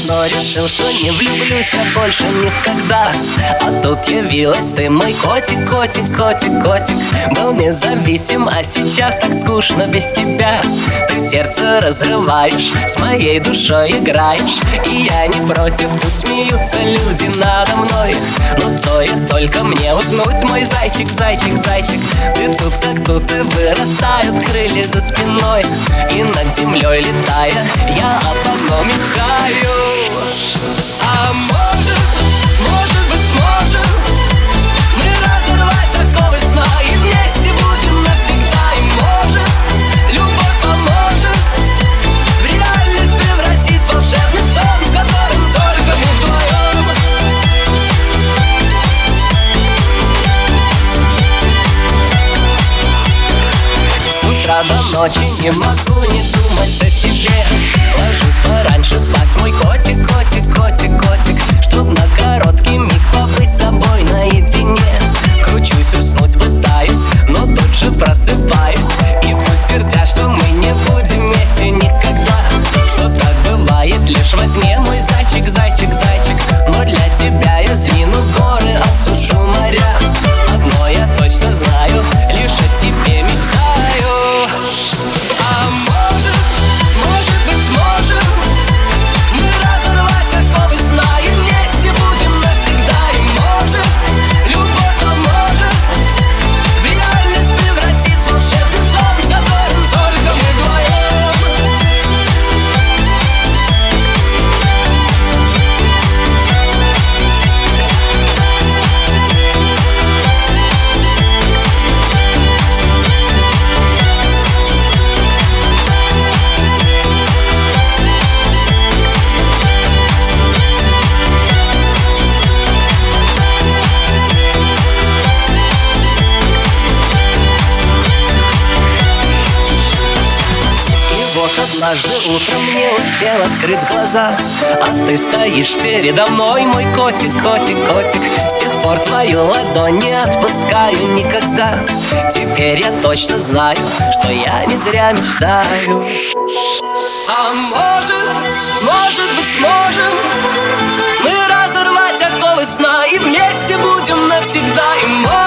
давно решил, что не влюблюсь я больше никогда. А тут явилась ты, мой котик, котик, котик, котик. Был независим, а сейчас так скучно без тебя. Ты сердце разрываешь, с моей душой играешь. И я не против, пусть смеются люди надо мной. Но стоит только мне уснуть, мой зайчик, зайчик, зайчик. Ты тут как тут и вырастают крылья за спиной. И над землей летая, я об одном мечтаю. А может быть сможем мы разорвать оковы сна и вместе будем навсегда. И может любовь поможет в реальность превратить волшебный сон, в котором только мы вдвоем. С утра до ночи не могу не думать о тебе. Ложусь пораньше спать, мой котик, котик, котик, котик. Чтоб на короткий миг побыть с тобой наедине. Кручусь, уснуть пытаюсь, но тут же просыпаюсь. И пусть твердят, что мы не будем вместе никогда, что так бывает лишь во сне, мой зайчик, зайчик, зайчик. Но для тебя я сдвину горы, осушу моря. Одно я точно знаю, лишь о тебе мечтаю. А может быть сможем мы разорвать оковы сна и вместе будем навсегда. И может любовь поможет в реальность превратить волшебный сон, в котором только мы вдвоем. Вот однажды утром не успел открыть глаза, а ты стоишь передо мной, мой котик, котик, котик. С тех пор твою ладонь не отпускаю никогда. Теперь я точно знаю, что я не зря мечтаю. А может быть сможем мы разорвать оковы сна и вместе будем навсегда. И